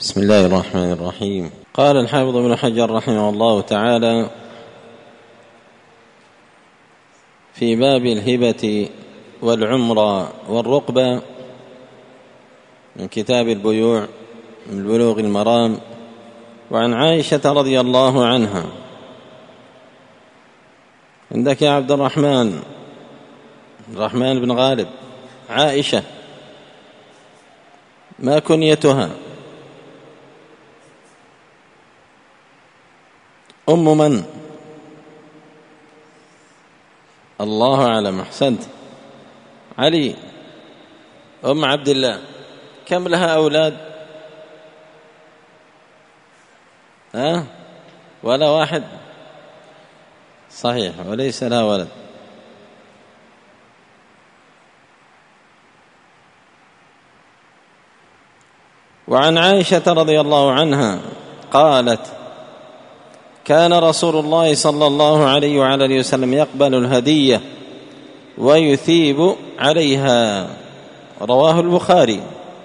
بسم الله الرحمن الرحيم. قال الحافظ ابن حجر رحمه الله تعالى في باب الهبة والعمرة والرقبة من كتاب البيوع من بلوغ المرام: وعن عائشة رضي الله عنها. عندك يا عبد الرحمن بن غالب عائشة ما كنيتها؟ أم من؟ الله أعلم. أحسنت. علي أم عبد الله. كم لها أولاد؟ ولا واحد؟ صحيح، وليس لها ولد. وعن عائشة رضي الله عنها قالت: كان رسول الله صلى الله عليه وعلى آله وسلم يقبل الهدية ويثيب عليها. رواه البخاري.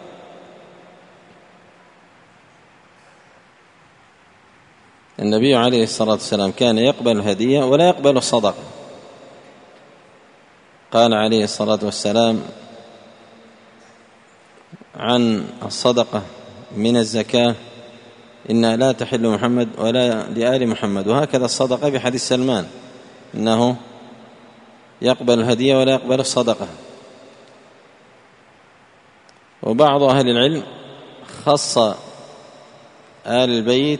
النبي عليه الصلاة والسلام كان يقبل الهدية ولا يقبل الصدقة. قال عليه الصلاة والسلام عن الصدقة من الزكاة: إنها لا تحل محمد ولا لآل محمد. وهكذا الصدقة بحديث سلمان إنه يقبل الهدية ولا يقبل الصدقة. وبعض أهل العلم خص آل البيت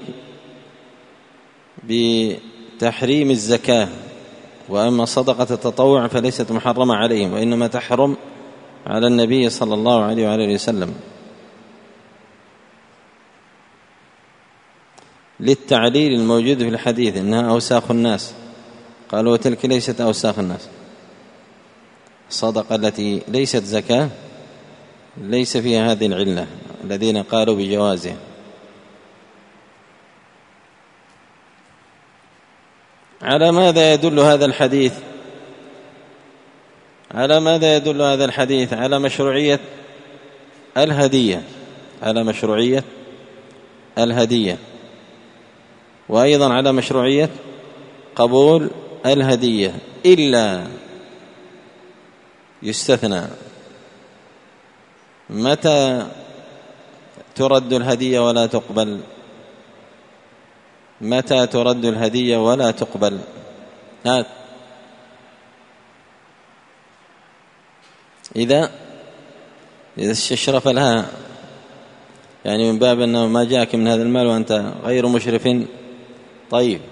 بتحريم الزكاة، وأما صدقة التطوع فليست محرمة عليهم، وإنما تحرم على النبي صلى الله عليه وآله وسلم للتعليل الموجود في الحديث إنها أوساخ الناس. قالوا: وتلك ليست أوساخ الناس. الصدقة التي ليست زكاة ليس فيها هذه العلة الذين قالوا بجوازها. على ماذا يدل هذا الحديث؟ على ماذا يدل هذا الحديث؟ على مشروعية الهدية، على مشروعية الهدية، وأيضا على مشروعية قبول الهدية، إلا يستثنى متى ترد الهدية ولا تقبل. متى ترد الهدية ولا تقبل؟ إذا استشرف لها، يعني من باب أنه ما جاءك من هذا المال وأنت غير مشرف. طيب،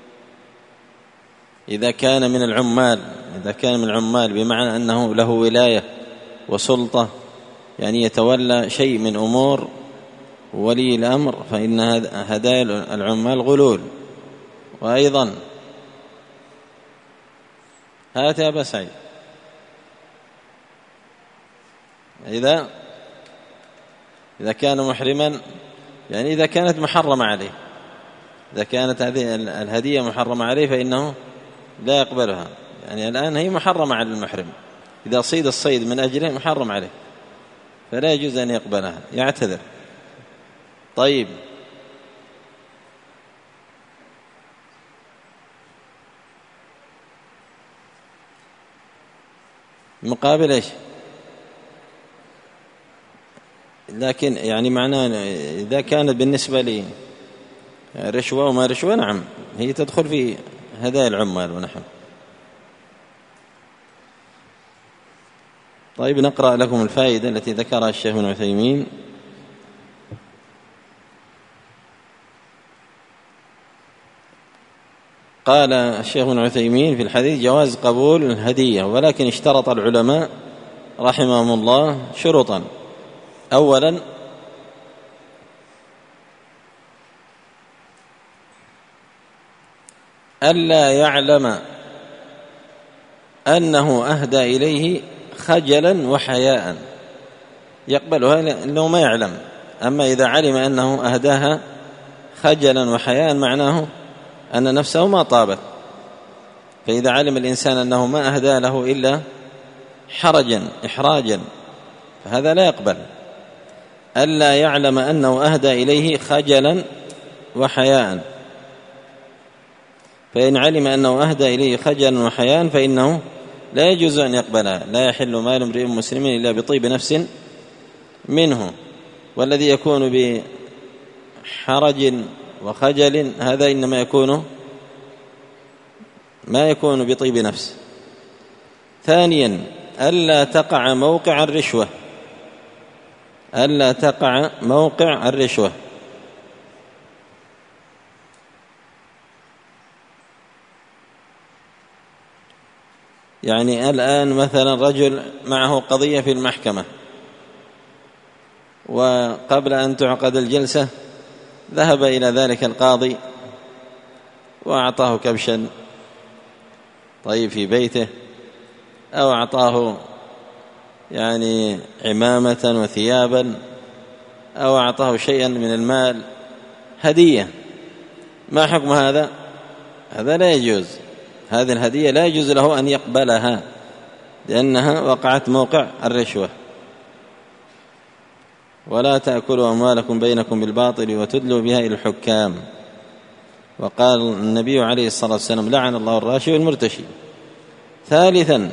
إذا كان من العمال بمعنى أنه له ولاية وسلطة، يعني يتولى شيء من أمور ولي الأمر، فإن هدايا العمال غلول. وأيضا هات يا أبا سعيد، إذا كان محرما، يعني إذا كانت محرمة عليه، إذا كانت هذه الهدية محرمة عليه فإنه لا يقبلها. يعني الآن هي محرمة على المحرم، إذا صيد الصيد من أجله محرم عليه فلا يجوز أن يقبلها، يعتذر. طيب، مقابل إيش؟ لكن يعني معناه إذا كانت بالنسبة لي رشوة وما رشوة، نعم، هي تدخل في هدايا العمال ونحن. طيب، نقرأ لكم الفائدة التي ذكرها الشيخ ابن عثيمين. قال الشيخ ابن عثيمين في الحديث: جواز قبول الهدية، ولكن اشترط العلماء رحمهم الله شروطا. أولا: ألا يعلم أنه أهدى إليه خجلا وحياء، يقبلها لأنه ما يعلم. أما إذا علم أنه أهداها خجلا وحياء معناه أن نفسه ما طابت. فإذا علم الإنسان أنه ما أهدى له إلا حرجا إحراجا فهذا لا يقبل. ألا يعلم أنه أهدى إليه خجلا وحياء، فإن علم أنه أهدى إليه خجلا وحياء فإنه لا يجوز أن يقبلها. لا يحل مال امرئ مسلم إلا بطيب نفس منه، والذي يكون بحرج وخجل هذا إنما ما يكون بطيب نفس. ثانيا ألا تقع موقع الرشوة، ألا تقع موقع الرشوة. يعني الآن مثلا رجل معه قضية في المحكمة، وقبل أن تعقد الجلسة ذهب إلى ذلك القاضي وأعطاه كبشا طيب في بيته، أو أعطاه يعني عمامة وثيابا، أو أعطاه شيئا من المال هدية. ما حكم هذا؟ هذا لا يجوز، هذه الهدية لا يجوز له أن يقبلها لأنها وقعت موقع الرشوة. ولا تأكلوا أموالكم بينكم بالباطل وتدلوا بها إلى الحكام. وقال النبي عليه الصلاة والسلام لعن الله الراشي والمرتشي. ثالثا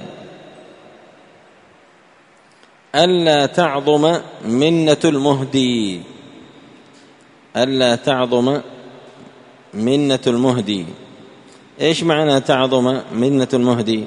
ألا تعظم منة المهدي، ألا تعظم منة المهدي. إيش معنى تعظم منة المهدي؟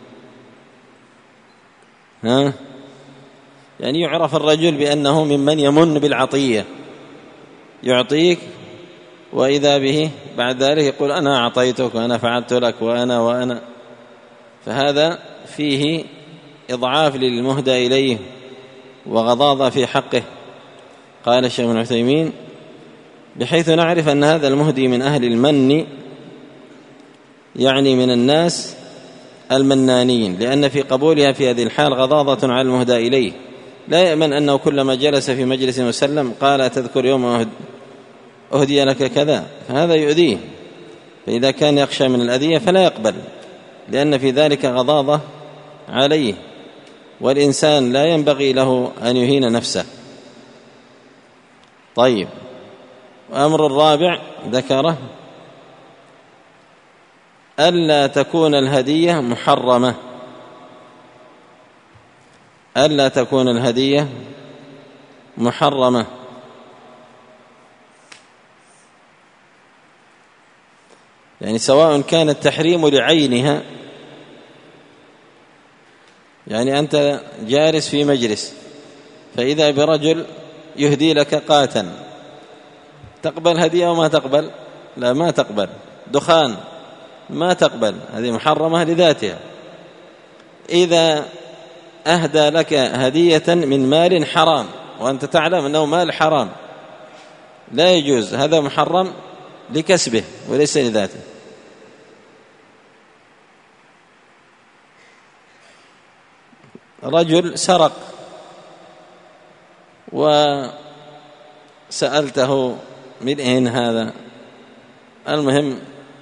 يعني يعرف الرجل بأنه ممن يمن بالعطية، يعطيك وإذا به بعد ذلك يقول أنا أعطيتك وأنا فعلت لك وأنا، فهذا فيه إضعاف للمهدى إليه وغضاضة في حقه. قال الشيخ ابن عثيمين بحيث نعرف أن هذا المهدي من أهل المن، يعني من الناس المنانين، لأن في قبولها في هذه الحال غضاضة على المهدى إليه. لا يأمن أنه كلما جلس في مجلس وسلم قال تذكر يوم أهدي لك كذا، فهذا يؤذيه. فإذا كان يخشى من الأذية فلا يقبل، لأن في ذلك غضاضة عليه، والإنسان لا ينبغي له أن يهين نفسه. طيب، وأمر الرابع ذكره ألا تكون الهدية محرمة، ألا تكون الهدية محرمة. يعني سواء كان التحريم لعينها، يعني أنت جالس في مجلس فإذا برجل يهدي لك قاتا، تقبل هدية أو ما تقبل؟ لا، ما تقبل. دخان ما تقبل، هذه محرمة لذاتها. إذا أهدى لك هدية من مال حرام وأنت تعلم أنه مال حرام لا يجوز، هذا محرم لكسبه وليس لذاته. رجل سرق وسألته من أين هذا؟ المهم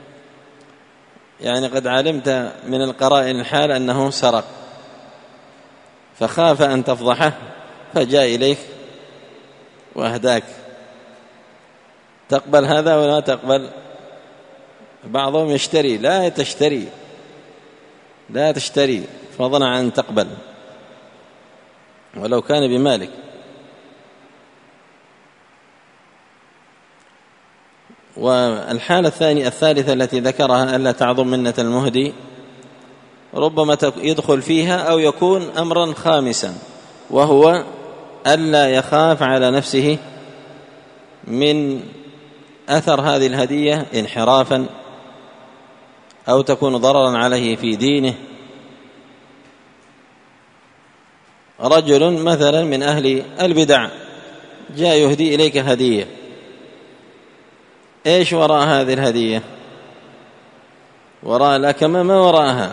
يعني قد علمت من القرائن الحال أنه سرق، فخاف أن تفضحه فجاء إليك وأهداك، تقبل هذا ولا تقبل؟ بعضهم يشتري، لا تشتري فضلا عن تقبل ولو كان بمالك. والحالة الثالثة التي ذكرها ألا تعظم منة المهدي ربما يدخل فيها أو يكون أمرا خامسا، وهو ألا يخاف على نفسه من أثر هذه الهدية انحرافا أو تكون ضررا عليه في دينه. رجل مثلا من أهل البدع جاء يهدي إليك هدية، إيش وراء هذه الهدية؟ وراء الأكمة ما وراءها،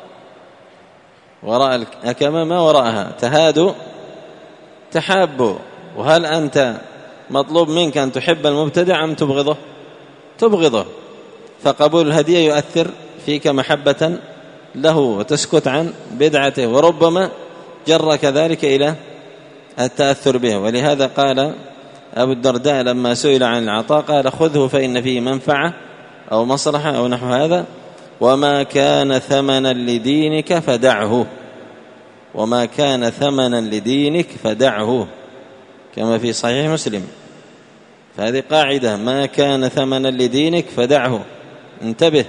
وراء الأكمة ما وراءها تهادوا تحابوا. وهل أنت مطلوب منك أن تحب المبتدع أم تبغضه؟ فقبول الهدية يؤثر فيك محبة له وتسكت عن بدعته، وربما جرك ذلك إلى التأثر به. ولهذا قال أبو الدرداء لما سئل عن العطاء قال خذه فإن فيه منفعة أو مصلحة أو نحو هذا، وما كان ثمنا لدينك فدعه، وما كان ثمنا لدينك فدعه، كما في صحيح مسلم. فهذه قاعدة، ما كان ثمنا لدينك فدعه، انتبه.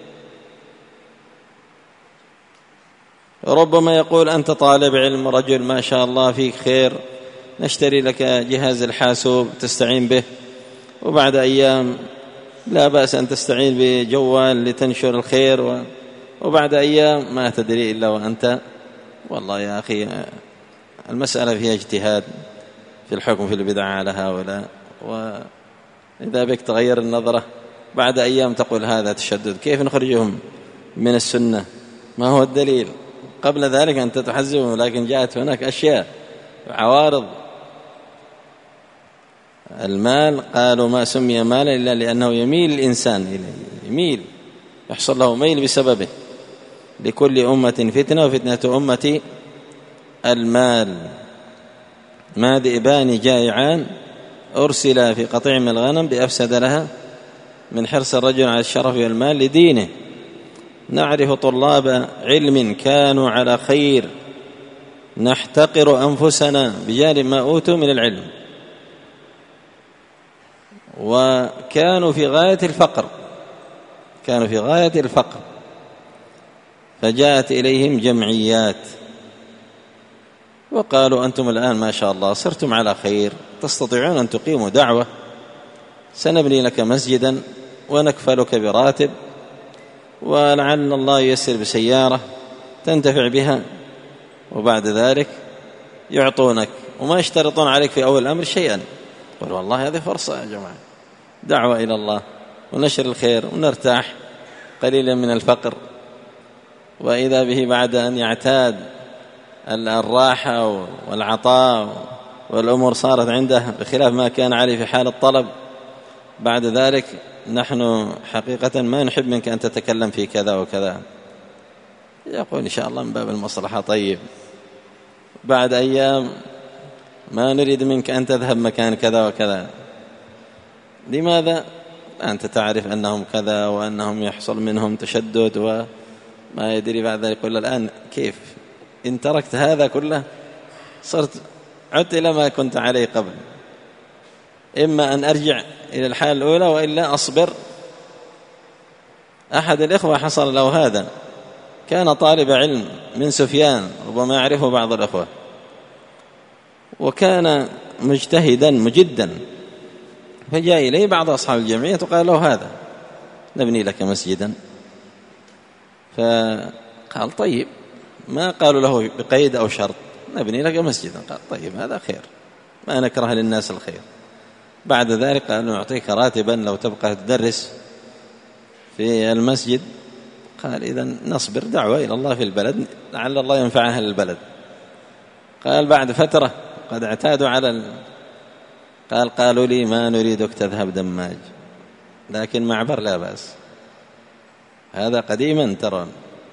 ربما يقول أنت طالب علم، رجل ما شاء الله فيك خير، نشتري لك جهاز الحاسوب تستعين به، وبعد أيام لا بأس أن تستعين بجوال لتنشر الخير، وبعد أيام ما تدري إلا وأنت والله يا أخي المسألة فيها اجتهاد في الحكم في البدع على هؤلاء، وإذا بك تغير النظرة بعد أيام تقول هذا تشدد، كيف نخرجهم من السنة؟ ما هو الدليل؟ قبل ذلك أنت تحزبهم، لكن جاءت هناك أشياء عوارض. المال قالوا ما سمي مالا إلا لأنه يميل الإنسان إليه، يميل، يحصل له ميل بسببه. لكل أمة فتنة وفتنة أمتي المال. ما ذئبان جائعان أرسل في قطيع من الغنم بأفسد لها من حرص الرجل على الشرف والمال لدينه. نعرف طلاب علم كانوا على خير، نحتقر أنفسنا بجانب ما أوتوا من العلم، وكانوا في غاية الفقر، كانوا في غاية الفقر، فجاءت إليهم جمعيات وقالوا أنتم الآن ما شاء الله صرتم على خير، تستطيعون أن تقيموا دعوة، سنبني لك مسجدا ونكفلك براتب، ولعل الله ييسر بسيارة تنتفع بها، وبعد ذلك يعطونك وما يشترطون عليك في أول الأمر شيئا. قل والله هذه فرصة يا جماعة، دعوة إلى الله ونشر الخير ونرتاح قليلا من الفقر. وإذا به بعد أن يعتاد الراحة والعطاء والأمور صارت عنده بخلاف ما كان عليه في حال الطلب، بعد ذلك نحن حقيقة ما نحب منك أن تتكلم في كذا وكذا، يقول إن شاء الله من باب المصلحة طيب، بعد أيام ما نريد منك أن تذهب مكان كذا وكذا. لماذا؟ أنت تعرف أنهم كذا وأنهم يحصل منهم تشدد وما يدري، بعد ذلك يقول الآن كيف إن تركت هذا كله صرت عدت إلى ما كنت عليه قبل، إما أن أرجع إلى الحال الأولى وإلا أصبر. أحد الإخوة حصل له هذا، كان طالب علم من سفيان، ربما يعرفه بعض الأخوة، وكان مجتهدا مجدا، فجاء إليه بعض أصحاب الجمعية وقال له هذا نبني لك مسجدا، فقال طيب، ما قالوا له بقيد أو شرط، نبني لك مسجدا، قال طيب هذا خير، ما نكره للناس الخير. بعد ذلك قال نعطيك راتبا لو تبقى تدرس في المسجد، قال إذن نصبر، دعوة إلى الله في البلد لعل الله ينفع أهل البلد. قال بعد فترة قد اعتادوا على قالوا لي ما نريدك تذهب دماج، لكن معبر لا بأس، هذا قديما ترون.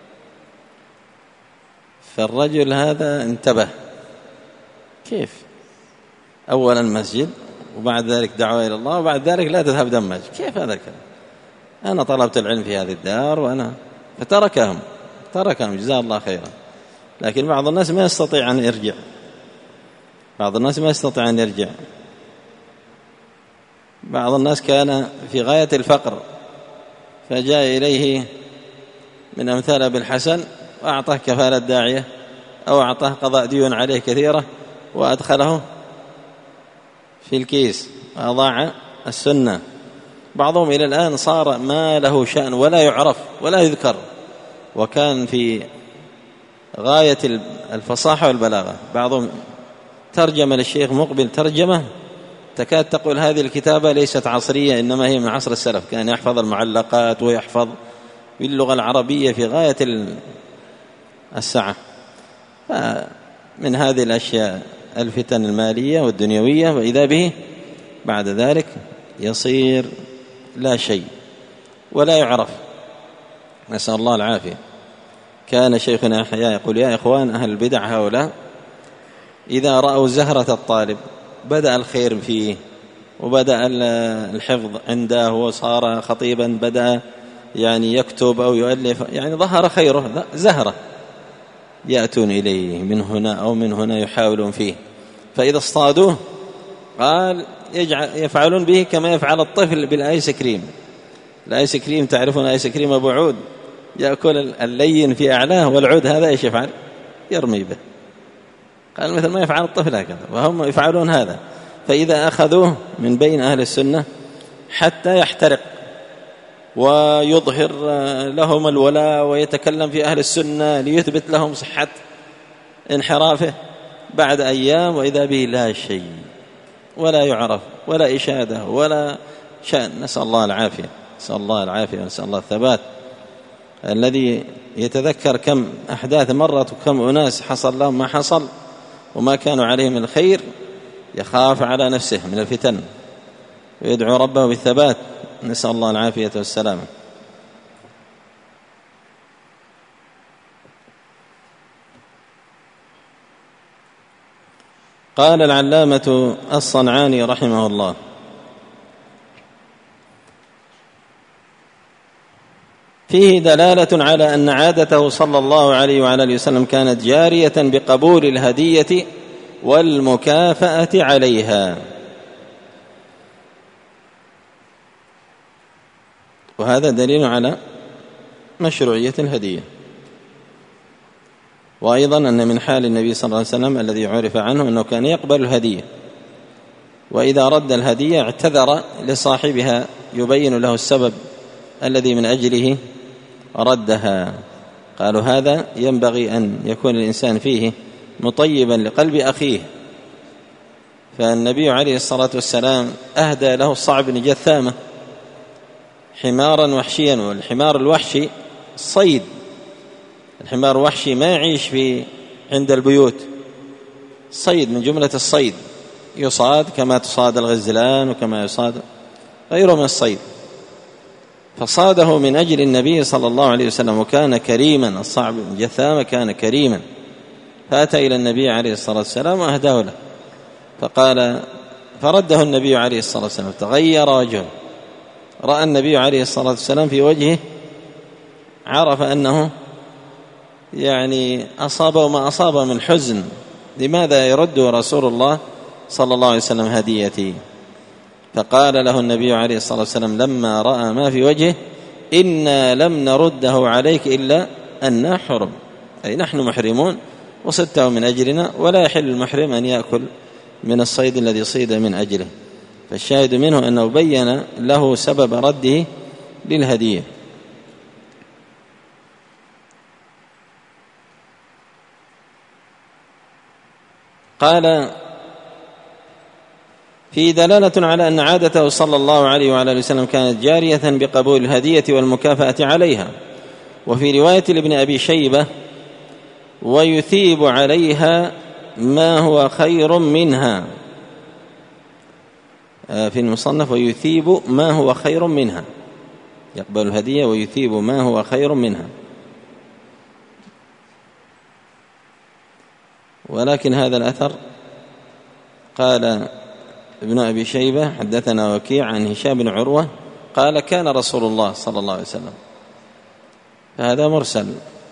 فالرجل هذا انتبه، كيف أولا مسجد وبعد ذلك دعوة إلى الله وبعد ذلك لا تذهب دماج، كيف هذا الكلام؟ أنا طلبت العلم في هذه الدار وأنا فتركهم جزاه الله خيرا. لكن بعض الناس ما يستطيع أن يرجع، بعض الناس ما يستطيع أن يرجع. بعض الناس كان في غاية الفقر فجاء إليه من أمثال أبي الحسن وأعطاه كفالة داعية أو أعطاه قضاء ديون عليه كثيرة وأدخله في الكيس وأضاع السنة. بعضهم إلى الآن صار ما له شأن ولا يعرف ولا يذكر، وكان في غاية الفصاحة والبلاغة. بعضهم ترجم للشيخ مقبل ترجمة تكاد تقول هذه الكتابة ليست عصرية إنما هي من عصر السلف، كان يحفظ المعلقات ويحفظ باللغة العربية في غاية السعة. من هذه الأشياء الفتن المالية والدنيوية، وإذا به بعد ذلك يصير لا شيء ولا يعرف، نسأل الله العافية. كان شيخنا يحيى يقول يا إخوان أهل البدع هؤلاء إذا رأوا زهرة الطالب بدأ الخير فيه وبدأ الحفظ عنده وصار خطيبا، بدأ يعني يكتب أو يؤلف، يعني ظهر خيره، زهرة يأتون إليه من هنا أو من هنا يحاولون فيه، فإذا اصطادوه قال يفعلون به كما يفعل الطفل بالآيس كريم. الآيس كريم تعرفون آيس كريم أبو عود، يأكل اللين في أعلاه والعود هذا إيش يفعل؟ يرمي به. قال مثل ما يفعل الطفل هكذا، وهم يفعلون هذا. فإذا أخذوه من بين أهل السنة حتى يحترق ويظهر لهم الولاء ويتكلم في أهل السنة ليثبت لهم صحة انحرافه، بعد أيام وإذا به لا شيء ولا يعرف ولا إشادة ولا شأن. نسأل الله العافية، نسأل الله العافية ونسأل الله الثبات. الذي يتذكر كم أحداث مرت وكم أناس حصل لهم ما حصل وما كانوا عليه من الخير يخاف على نفسه من الفتن ويدعو ربه بالثبات. نسأل الله العافية والسلامة. قال العلامة الصنعاني رحمه الله: فيه دلالة على أن عادته صلى الله عليه وعلى آله وسلم كانت جارية بقبول الهدية والمكافأة عليها، وهذا دليل على مشروعية الهدية. وأيضا أن من حال النبي صلى الله عليه وسلم الذي عرف عنه أنه كان يقبل الهدية، وإذا رد الهدية اعتذر لصاحبها يبين له السبب الذي من أجله ردها. قالوا هذا ينبغي أن يكون الإنسان فيه مطيبا لقلب أخيه. فالنبي عليه الصلاة والسلام أهدى له الصعب بن جثامة حمارا وحشيا، والحمار الوحشي الصيد، الحمار الوحشي ما يعيش عند البيوت، صيد من جملة الصيد، يصاد كما تصاد الغزلان وكما يصاد غيره من الصيد، فصاده من أجل النبي صلى الله عليه وسلم وكان كريما. الصعب بن جثامة كان كريما، فأتى إلى النبي عليه الصلاة والسلام وأهداه له، فرده النبي عليه الصلاة والسلام، تغير وجهه، رأى النبي عليه الصلاة والسلام في وجهه، عرف أنه يعني أصابه ما أصابه من حزن، لماذا يرد رسول الله صلى الله عليه وسلم هديتي؟ فقال له النبي عليه الصلاة والسلام لما رأى ما في وجهه: إنا لم نرده عليك إلا أننا حرم، أي نحن محرمون وصدته من أجلنا، ولا يحل المحرم أن يأكل من الصيد الذي صيد من أجله. فالشاهد منه أنه بين له سبب رده للهدية. قال: في دلالة على أن عادته صلى الله عليه وعلى آله وسلم كانت جارية بقبول الهدية والمكافأة عليها. وفي رواية لابن أبي شيبة: ويثيب عليها ما هو خير منها، في المصنف: ويثيب ما هو خير منها، يقبل الهدية ويثيب ما هو خير منها. ولكن هذا الأثر قال ابن أبي شيبة: حدثنا وكيع عن هشام بن عروة قال: كان رسول الله صلى الله عليه وسلم. فهذا مرسل.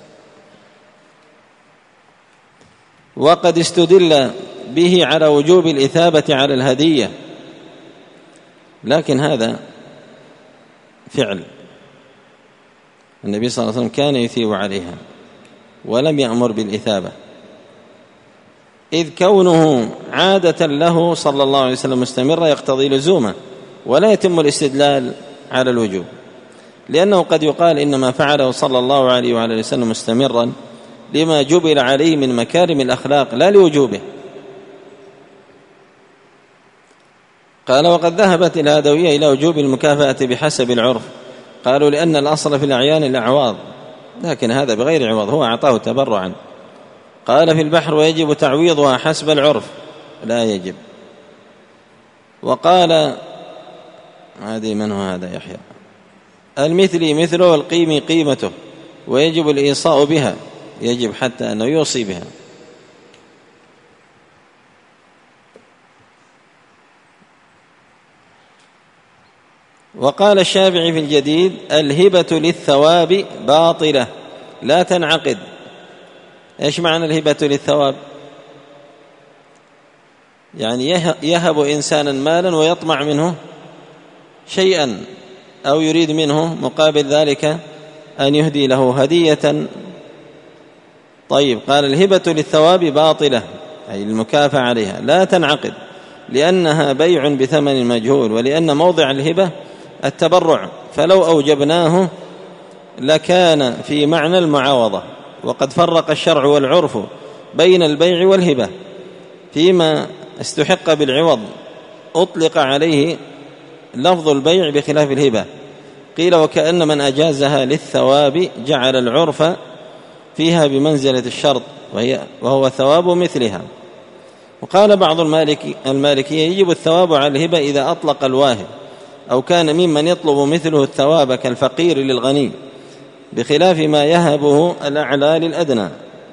وقد استدل به على وجوب الإثابة على الهدية، لكن هذا فعل النبي صلى الله عليه وسلم، كان يثيب عليها ولم يأمر بالإثابة، إذ كونه عادة له صلى الله عليه وسلم مستمرة يقتضي لزومه، ولا يتم الاستدلال على الوجوب، لأنه قد يقال إنما فعله صلى الله عليه وعلى وسلم مستمرا لما جبل عليه من مكارم الأخلاق لا لوجوبه. قال: وقد ذهبت الهدوية إلى وجوب المكافأة بحسب العرف، قالوا لأن الأصل في الأعيان الأعواض، لكن هذا بغير عوض، هو أعطاه تبرعا. قال في البحر: ويجب تعويضها حسب العرف، لا يجب. وقال هذه من هو هذا يحيى: المثلي مثله والقيم قيمته، ويجب الإيصاء بها، يجب حتى أنه يوصي بها. وقال الشافعي في الجديد: الهبة للثواب باطلة لا تنعقد. إيش معنى الهبة للثواب؟ يعني يهب إنسانا مالا ويطمع منه شيئا أو يريد منه مقابل ذلك أن يهدي له هدية. طيب، قال الهبة للثواب باطلة، أي المكافأة عليها، لا تنعقد لأنها بيع بثمن مجهول، ولأن موضع الهبة التبرع، فلو أوجبناه لكان في معنى المعاوضة. وقد فرق الشرع والعرف بين البيع والهبة، فيما استحق بالعوض أطلق عليه لفظ البيع بخلاف الهبة. قيل: وكأن من أجازها للثواب جعل العرف فيها بمنزلة الشرط، وهو ثواب مثلها. وقال بعض المالكية: يجب الثواب على الهبة إذا أطلق الواهب أو كان ممن يطلب مثله الثواب كالفقير للغني، بخلاف ما يهبه الأعلى للأدنى.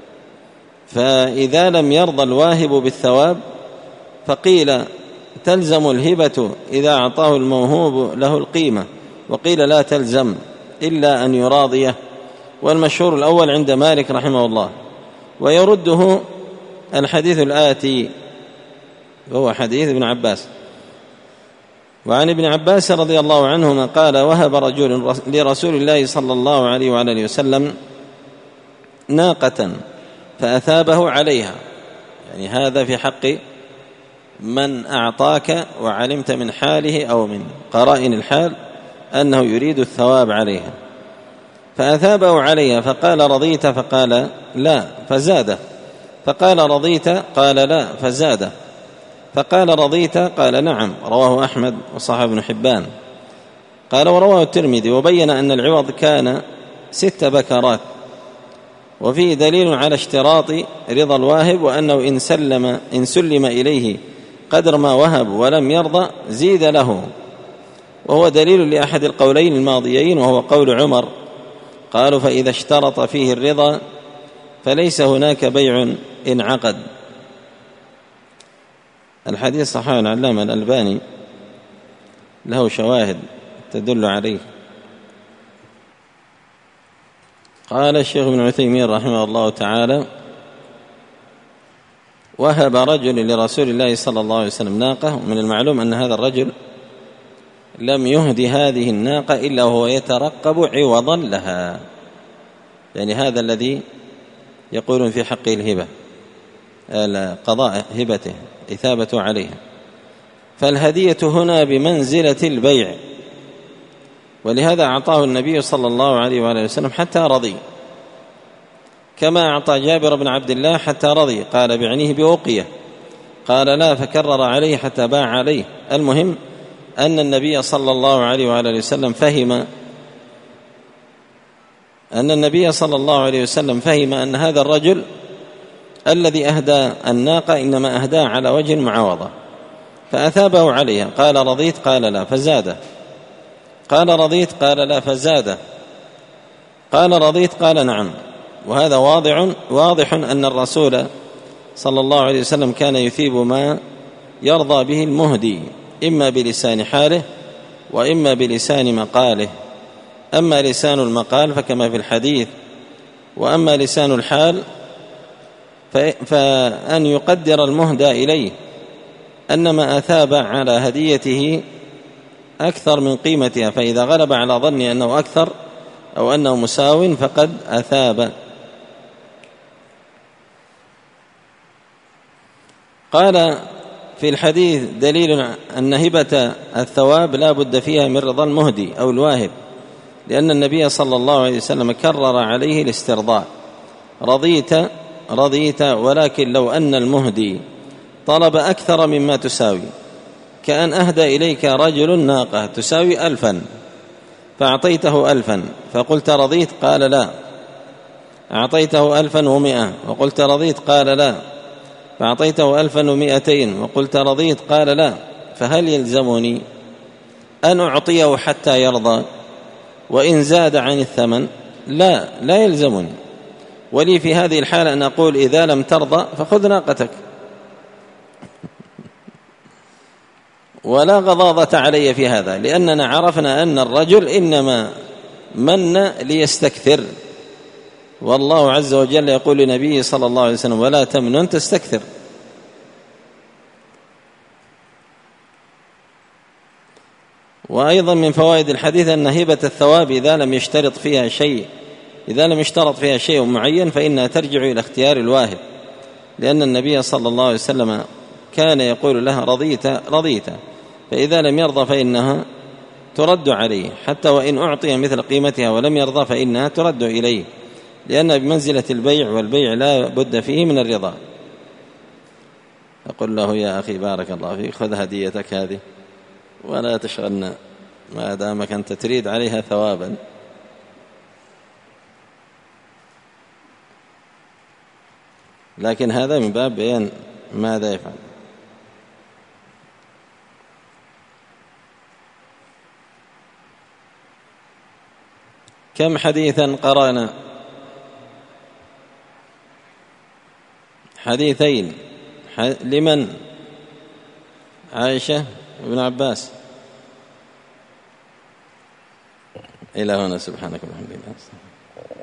فإذا لم يرضى الواهب بالثواب فقيل تلزم الهبة إذا أعطاه الموهوب له القيمة، وقيل لا تلزم إلا أن يراضيه، والمشهور الأول عند مالك رحمه الله. ويرده الحديث الآتي، وهو حديث ابن عباس. وعن ابن عباس رضي الله عنهما قال: وهب رجل لرسول الله صلى الله عليه وعلى وسلم ناقة فأثابه عليها. يعني هذا في حق من أعطاك وعلمت من حاله أو من قرائن الحال أنه يريد الثواب عليها، فأثابه عليها، فقال: رضيت؟ فقال: لا، فزاده. فقال: رضيت؟ قال: لا، فزاده. فقال: رضيت؟ قال: نعم. رواه أحمد وصححه ابن حبان. قال: ورواه الترمذي. وبين أن العوض كان 6 بكرات، وفيه دليل على اشتراط رضا الواهب، وأنه إن سلم إليه قدر ما وهب ولم يرضى زيد له، وهو دليل لأحد القولين الماضيين، وهو قول عمر. قالوا: فإذا اشترط فيه الرضا فليس هناك بيع انعقد. الحديث صحيح العلامة الألباني، له شواهد تدل عليه. قال الشيخ ابن عثيمين رحمه الله تعالى: وهب رجل لرسول الله صلى الله عليه وسلم ناقة، ومن المعلوم أن هذا الرجل لم يهدي هذه الناقة إلا وهو يترقب عوضا لها، يعني هذا الذي يقولون في حقه الهبة، قضاء هبته، إثابة عليها. فالهدية هنا بمنزلة البيع، ولهذا أعطاه النبي صلى الله عليه وآله وسلم حتى رضي، كما أعطى جابر بن عبد الله حتى رضي، قال: بعنيه بأوقية، قال: لا، فكرر عليه حتى باع عليه. المهم أن النبي صلى الله عليه وآله وسلم فهم أن هذا الرجل الذي أهدى الناقة إنما أهدى على وجه المعاوضة، فأثابه عليها. قال: رضيت؟ قال: لا، فزاده. قال: رضيت؟ قال: لا، فزاده. قال: رضيت؟ قال: نعم. وهذا واضح أن الرسول صلى الله عليه وسلم كان يثيب ما يرضى به المهدي، إما بلسان حاله وإما بلسان مقاله. أما لسان المقال فكما في الحديث، وأما لسان الحال فأن يقدر المهدى إليه أنما أثاب على هديته أكثر من قيمتها، فإذا غلب على ظني أنه أكثر أو أنه مساو فقد أثاب. قال في الحديث دليل أن هبة الثواب لا بد فيها من رضا المهدي أو الواهب، لأن النبي صلى الله عليه وسلم كرر عليه الاسترضاء: رضيت، ولكن لو أن المهدي طلب أكثر مما تساوي، كأن أهدى إليك رجل ناقة تساوي 1000 فأعطيته 1000 فقلت: رضيت؟ قال: لا. أعطيته 1100 وقلت: رضيت؟ قال: لا. فأعطيته 1200 وقلت: رضيت؟ قال: لا. فهل يلزمني أن أعطيه حتى يرضى؟ وإن زاد عن الثمن لا يلزمني، ولي في هذه الحالة أن أقول: إذا لم ترضى فخذ ناقتك. ولا غضاضة علي في هذا، لأننا عرفنا أن الرجل إنما من ليستكثر، والله عز وجل يقول لنبيه صلى الله عليه وسلم: ولا تمنن تستكثر. وأيضا من فوائد الحديث أن هبة الثواب إذا لم يشترط فيها شيء معين فإنها ترجع إلى اختيار الواهب، لأن النبي صلى الله عليه وسلم كان يقول لها: رضيت، فإذا لم يرضى فإنها ترد عليه، حتى وإن أعطي مثل قيمتها ولم يرضى فإنها ترد إليه، لأن بمنزلة البيع، والبيع لا بد فيه من الرضا. أقول له: يا أخي بارك الله فيك، خذ هديتك هذه ولا تشغلنا ما دامك أنت تريد عليها ثوابا. لكن هذا من باب بيان ماذا يفعل. كم حديثا قرأنا؟ حديثين. لمن؟ عائشة وابن عباس. إلى هنا، سبحانك اللهم وبحمدك.